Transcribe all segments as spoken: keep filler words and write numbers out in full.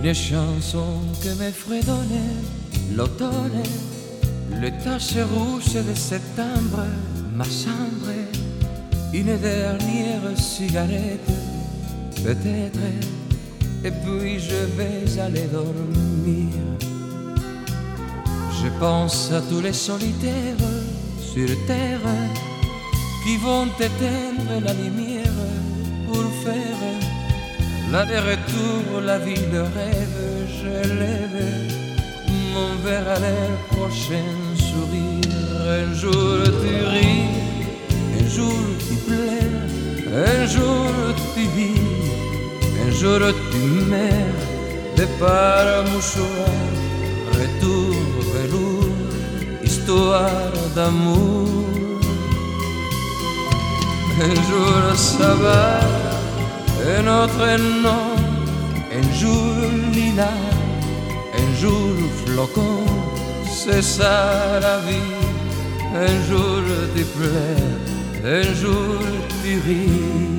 Une chanson que me fredonne l'automne, les taches rouges de septembre, ma chambre, une dernière cigarette, peut-être, et puis je vais aller dormir. Je pense à tous les solitaires sur terre qui vont éteindre la lumière pour faire l'aller-retour, la vie de rêve. Je lève mon verre à leur prochain sourire. Un jour tu ris, un jour tu pleures, un jour tu vis, un jour tu meurs. Départ mouchoir, retour velours, histoire d'amour. Un jour ça va, un autre non, un jour lilas, un jour flocon, c'est ça la vie. Un jour tu pleures, un jour tu ris.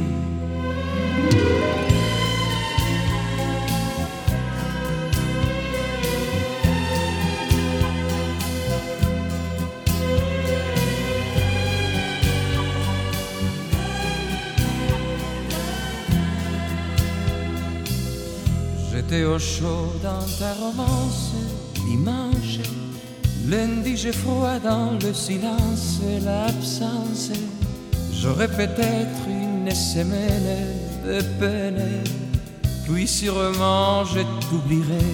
J'étais au chaud dans ta romance, dimanche. Lundi j'ai froid dans le silence et l'absence. J'aurais peut-être une semaine de peine, puis sûrement je t'oublierai.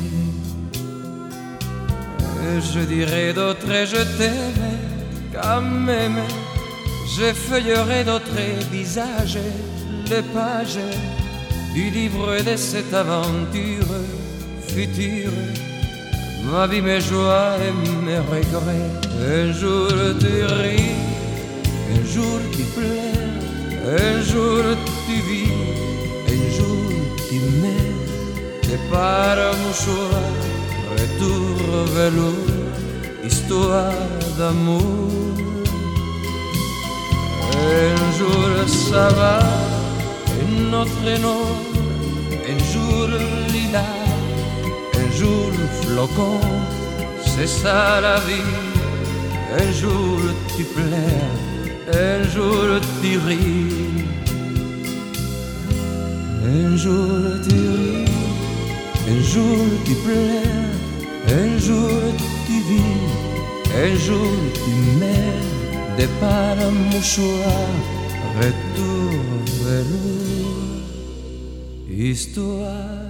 Je dirai d'autres je t'aime quand même. Je feuillerai d'autres visages, les pages du livre de cette aventure future. Ma vie, mes joies et mes regrets. Un jour tu ris, un jour tu pleures, un jour tu vis, un jour tu meurs. Départ mouchoir, retour velours, histoire d'amour. Un jour ça va, un autre non, un jour lilas, un jour flocon, c'est ça la vie. Un jour tu pleures, un jour tu ris. Un jour tu ris, un jour tu pleures, un jour tu vis, un jour tu meurs. Départ mouchoir, retour velours, histoire